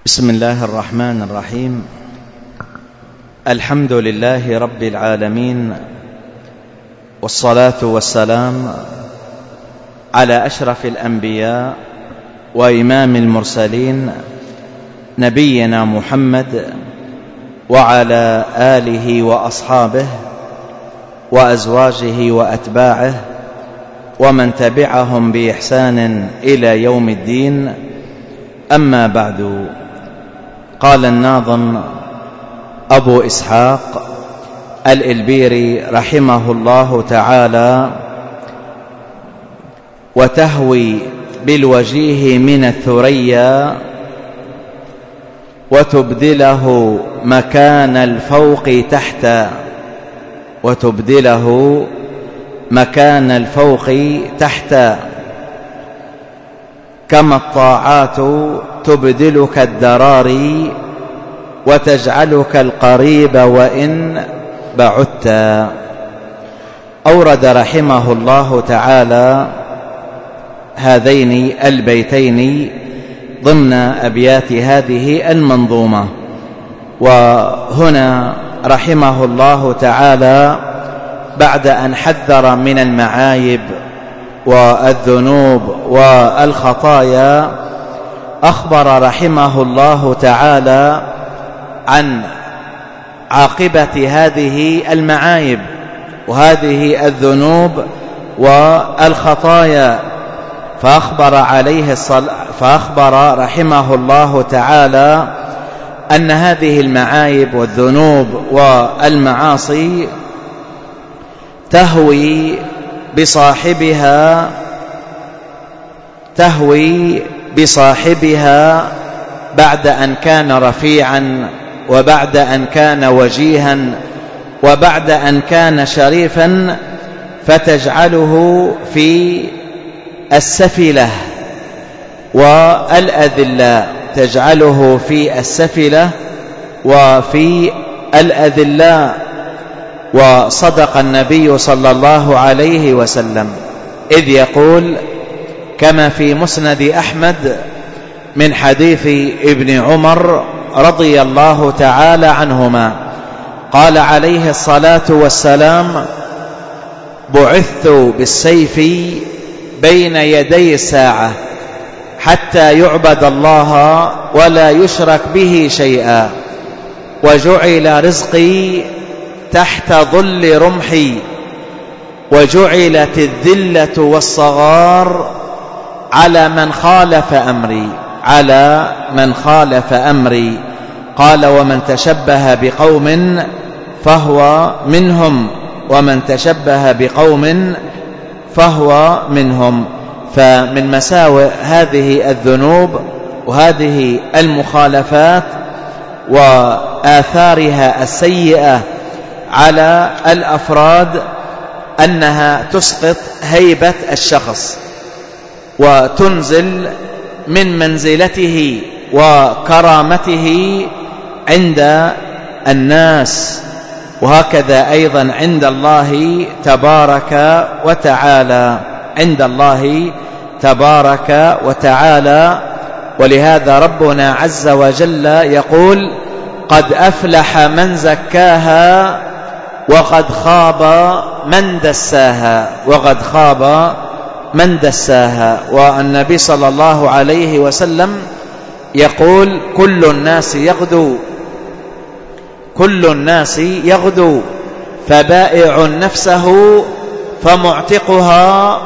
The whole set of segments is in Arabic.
بسم الله الرحمن الرحيم. الحمد لله رب العالمين، والصلاة والسلام على أشرف الأنبياء وإمام المرسلين نبينا محمد وعلى آله وأصحابه وأزواجه وأتباعه ومن تبعهم بإحسان إلى يوم الدين. أما بعد، قال الناظم أبو إسحاق الإلبيري رحمه الله تعالى: وتهوي بالوجيه من الثريا وتبدله مكان الفوق تحتا، وتبدله مكان الفوق تحتا، كما الطاعات تبدلك الدراري وتجعلك القريب وإن بعدت. أورد رحمه الله تعالى هذين البيتين ضمن أبيات هذه المنظومة. وهنا رحمه الله تعالى بعد أن حذر من المعايب والذنوب والخطايا، أخبر رحمه الله تعالى عن عاقبة هذه المعايب وهذه الذنوب والخطايا، فأخبر رحمه الله تعالى أن هذه المعايب والذنوب والمعاصي تهوي بصاحبها بعد أن كان رفيعا، وبعد أن كان وجيها، وبعد أن كان شريفا، فتجعله في السفلة والأذلاء، تجعله في السفلة وفي الأذلاء. وصدق النبي صلى الله عليه وسلم إذ يقول كما في مسند أحمد من حديث ابن عمر رضي الله تعالى عنهما، قال عليه الصلاة والسلام: بعثت بالسيف بين يدي الساعة حتى يعبد الله ولا يشرك به شيئا، وجعل رزقي تحت ظل رمحي، وجعلت الذلة والصغار على من خالف أمري، قال: ومن تشبه بقوم فهو منهم، ومن تشبه بقوم فهو منهم. فمن مساوئ هذه الذنوب وهذه المخالفات وآثارها السيئة على الأفراد أنها تسقط هيبة الشخص وتنزل من منزلته وكرامته عند الناس، وهكذا أيضا عند الله تبارك وتعالى. ولهذا ربنا عز وجل يقول: قد أفلح من زكاها وقد خاب من دساها. والنبي صلى الله عليه وسلم يقول: كل الناس يغدو فبائع نفسه فمعتقها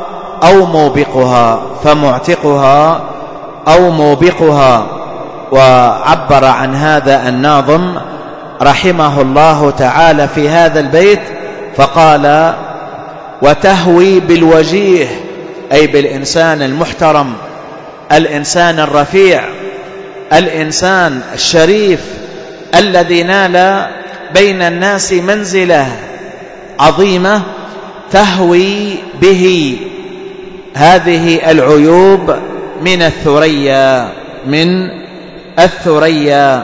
أو موبقها. وعبر عن هذا الناظم رحمه الله تعالى في هذا البيت فقال: وتهوي بالوجيه، أي بالإنسان المحترم، الإنسان الرفيع، الإنسان الشريف الذي نال بين الناس منزلة عظيمة، تهوي به هذه العيوب من الثريا.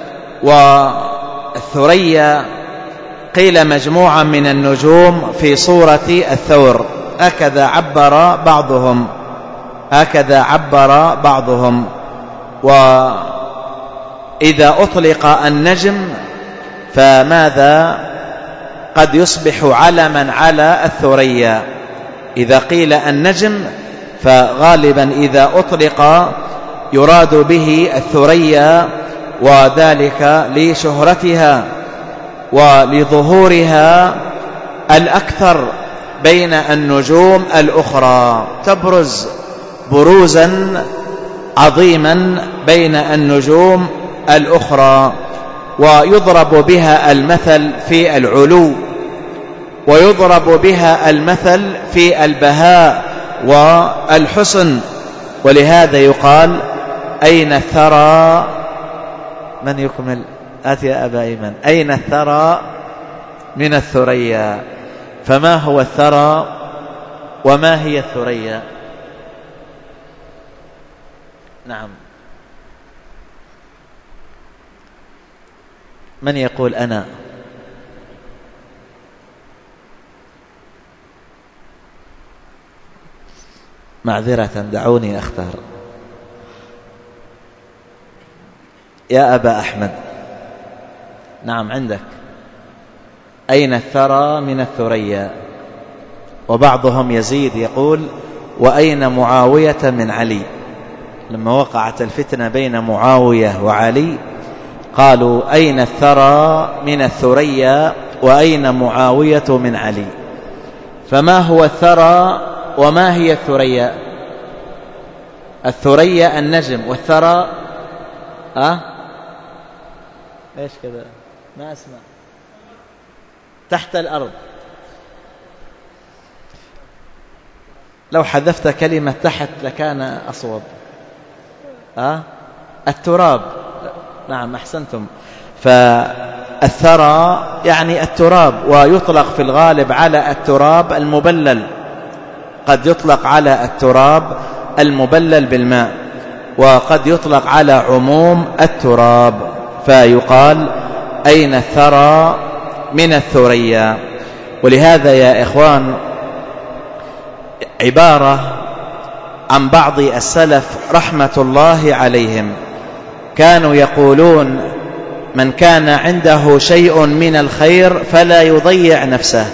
والثريا قيل مجموعة من النجوم في صورة الثور، هكذا عبر بعضهم. وإذا أطلق النجم فماذا؟ قد يصبح علما على الثريا. إذا قيل النجم فغالبا إذا أطلق يراد به الثريا، وذلك لشهرتها ولظهورها الأكثر بين النجوم الأخرى، تبرز بروزا عظيما بين النجوم الأخرى، ويضرب بها المثل في العلو، ويضرب بها المثل في البهاء والحسن. ولهذا يقال أين الثرى؟ من يكمل؟ آتي يا أبا أيمن. أين الثرى من الثريا؟ فما هو الثرى وما هي الثريا؟ نعم، من يقول أنا؟ معذرة، دعوني أختار. يا أبا أحمد. نعم عندك. أين الثرى من الثريا؟ وبعضهم يزيد يقول وأين معاوية من علي؟ لما وقعت الفتنة بين معاوية وعلي قالوا أين الثرى من الثريا وأين معاوية من علي؟ فما هو الثرى وما هي الثريا؟ الثريا النجم، والثرى ايش كذا؟ ما اسمع. تحت الأرض. لو حذفت كلمة تحت لكان أصوب. التراب. نعم أحسنتم. فالثرى يعني التراب، ويطلق في الغالب على التراب المبلل، قد يطلق على التراب المبلل بالماء، وقد يطلق على عموم التراب، فيقال أين الثرى من الثريا. ولهذا يا إخوان عبارة عن بعض السلف رحمة الله عليهم، كانوا يقولون من كان عنده شيء من الخير فلا يضيع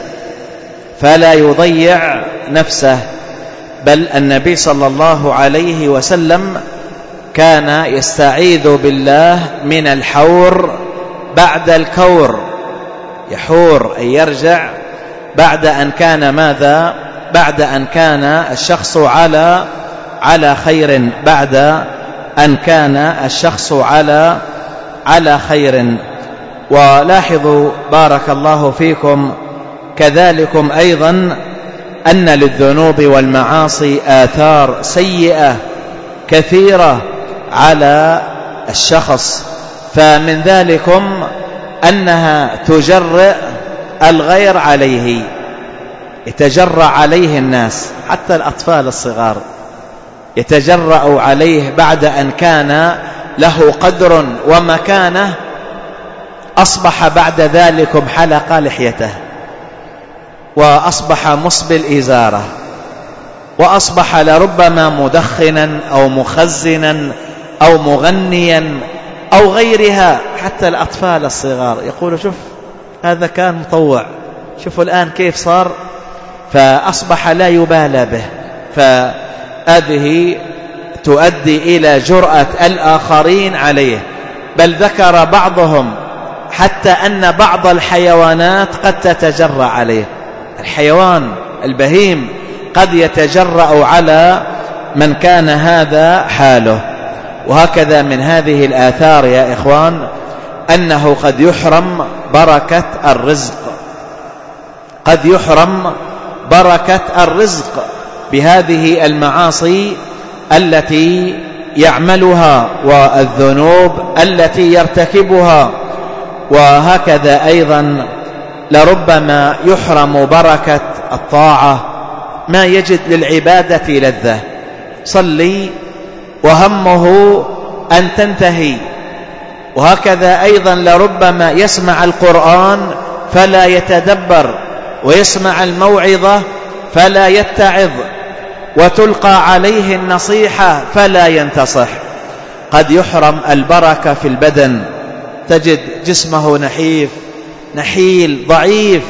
نفسه، بل النبي صلى الله عليه وسلم كان يستعيذ بالله من الحور بعد الكور. يحور أي يرجع بعد أن كان ماذا؟ بعد أن كان الشخص على خير، بعد أن كان الشخص على خير. ولاحظوا بارك الله فيكم كذلكم أيضا أن للذنوب والمعاصي آثار سيئة كثيرة على الشخص، فمن ذلكم أنها تجرئ الغير عليه، يتجرأ عليه الناس، حتى الأطفال الصغار يتجرأ عليه بعد أن كان له قدر ومكانة، أصبح بعد ذلك حلق لحيته، وأصبح مسبل إزاره، وأصبح لربما مدخنا أو مخزنا أو مغنيا أو غيرها. حتى الأطفال الصغار يقولوا شوف هذا كان مطوع، شوفوا الآن كيف صار، فأصبح لا يبالى به. فهذه تؤدي إلى جرأة الآخرين عليه. بل ذكر بعضهم حتى أن بعض الحيوانات قد تتجرأ عليه، الحيوان البهيم قد يتجرأ على من كان هذا حاله. وهكذا من هذه الآثار يا إخوان أنه قد يحرم بركة الرزق، قد يحرم بركة الرزق بهذه المعاصي التي يعملها والذنوب التي يرتكبها. وهكذا أيضا لربما يحرم بركة الطاعة، ما يجد للعبادة لذة، صلي وهمه أن تنتهي. وهكذا أيضا لربما يسمع القرآن فلا يتدبر، ويسمع الموعظة فلا يتعظ، وتلقى عليه النصيحة فلا ينتصح. قد يحرم البركة في البدن، تجد جسمه نحيف نحيل ضعيف،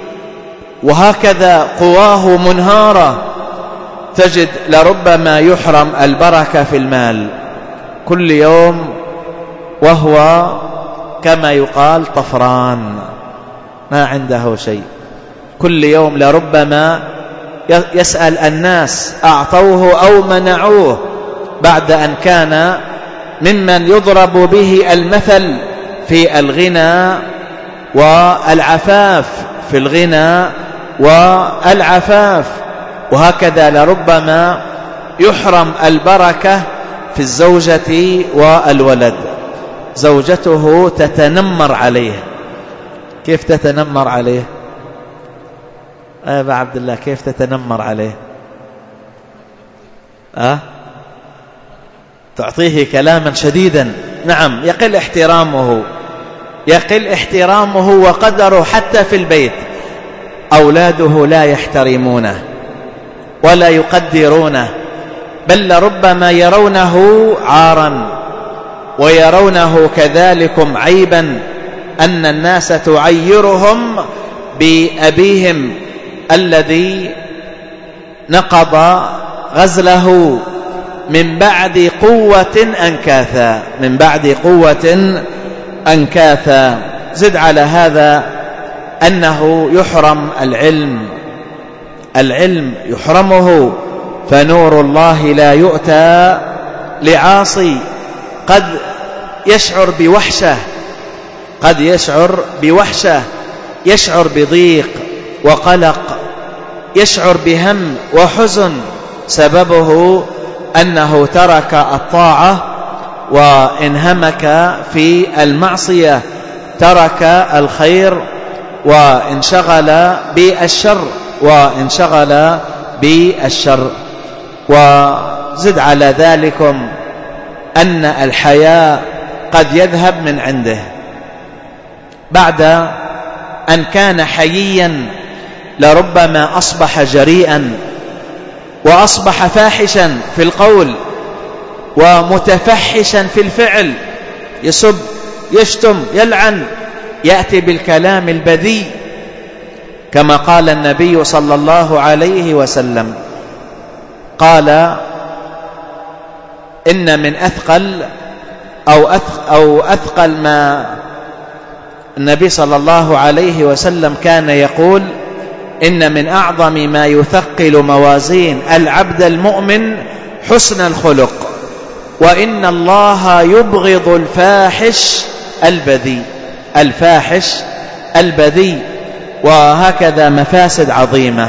وهكذا قواه منهارة. تجد لربما يحرم البركة في المال، كل يوم وهو كما يقال طفران، ما عنده شيء. كل يوم لربما يسأل الناس أعطوه أو منعوه، بعد أن كان ممن يضرب به المثل في الغنى والعفاف، في الغنى والعفاف. وهكذا لربما يحرم البركة في الزوجة والولد، زوجته تتنمر عليه. كيف تتنمر عليه؟ أبا عبد الله، كيف تتنمر عليه؟ تعطيه كلاما شديدا، نعم، يقل احترامه وقدره حتى في البيت. أولاده لا يحترمونه ولا يقدرونه، بل لربما يرونه عارا، ويرونه كذلكم عيبا، أن الناس تعيرهم بأبيهم الذي نقض غزله من بعد قوة أنكاثا. زد على هذا أنه يحرم العلم يحرمه، فنور الله لا يؤتى لعاصي. قد يشعر بوحشة، يشعر بضيق وقلق، يشعر بهم وحزن، سببه أنه ترك الطاعة وانهمك في المعصية، ترك الخير وانشغل بالشر. وزد على ذلكم أن الحياء قد يذهب من عنده، بعد أن كان حييا لربما أصبح جريئا، وأصبح فاحشا في القول ومتفحشا في الفعل، يسب يشتم يلعن، يأتي بالكلام البذيء، كما قال النبي صلى الله عليه وسلم، قال إن من أثقل ما النبي صلى الله عليه وسلم كان يقول: إن من أعظم ما يثقل موازين العبد المؤمن حسن الخلق، وإن الله يبغض الفاحش البذيء. وهكذا مفاسد عظيمة.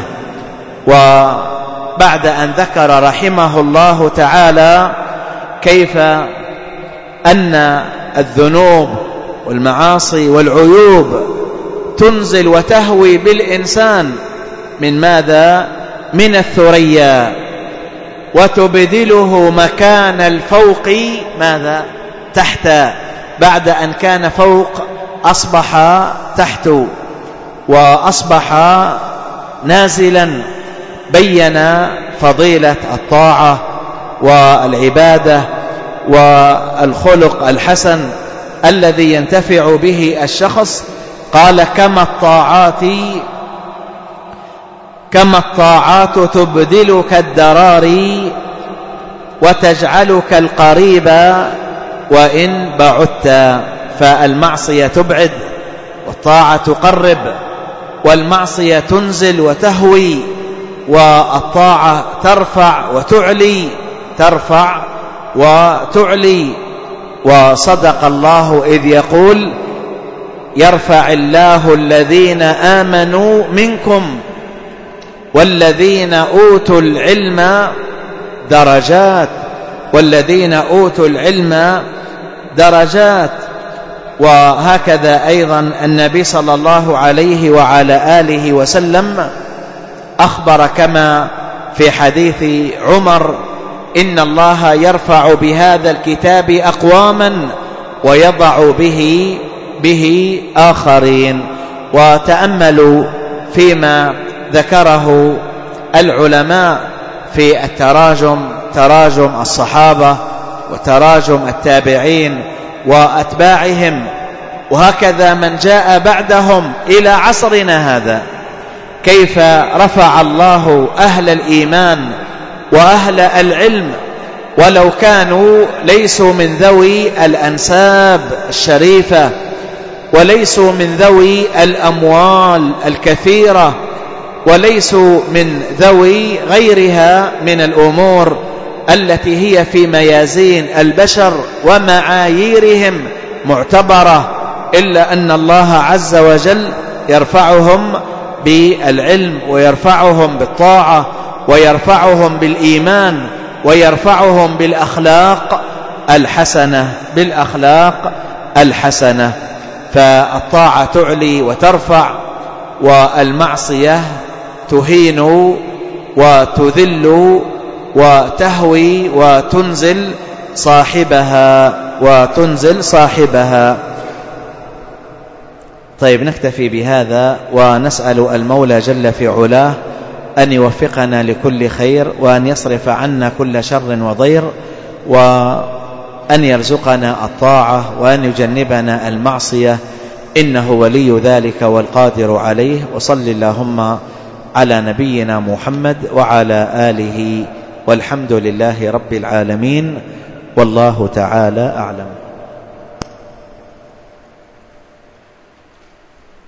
وبعد أن ذكر رحمه الله تعالى كيف أن الذنوب والمعاصي والعيوب تنزل وتهوي بالإنسان من ماذا؟ من الثريا، وتبذله مكان الفوق ماذا؟ تحت. بعد أن كان فوق أصبح تحت، وأصبح نازلا. بين فضيلة الطاعة والعبادة والخلق الحسن الذي ينتفع به الشخص. قال: كما الطاعات تبدلك الدراري وتجعلك القريب وإن بعدت. فالمعصية تبعد والطاعة تقرب، والمعصية تنزل وتهوي، والطاعة ترفع وتعلي. وصدق الله إذ يقول: يرفع الله الذين آمنوا منكم والذين أوتوا العلم درجات. وهكذا أيضا النبي صلى الله عليه وعلى آله وسلم أخبر كما في حديث عمر: إن الله يرفع بهذا الكتاب أقواما ويضع به آخرين. وتأملوا فيما ذكره العلماء في التراجم، تراجم الصحابة وتراجم التابعين وأتباعهم، وهكذا من جاء بعدهم إلى عصرنا هذا، كيف رفع الله أهل الإيمان وأهل العلم ولو كانوا ليسوا من ذوي الأنساب الشريفة وليسوا من ذوي الأموال الكثيرة وليسوا من ذوي غيرها من الأمور التي هي في ميازين البشر ومعاييرهم معتبرة، إلا أن الله عز وجل يرفعهم بالعلم ويرفعهم بالطاعة ويرفعهم بالإيمان ويرفعهم بالأخلاق الحسنة. فالطاعة تعلي وترفع، والمعصية تهين وتذل وتهوي وتنزل صاحبها. طيب، نكتفي بهذا ونسأل المولى جل في علاه أن يوفقنا لكل خير، وأن يصرف عنا كل شر وضير، وأن يرزقنا الطاعة، وأن يجنبنا المعصية، إنه ولي ذلك والقادر عليه. وصل اللهم على نبينا محمد وعلى آله، والحمد لله رب العالمين، والله تعالى أعلم.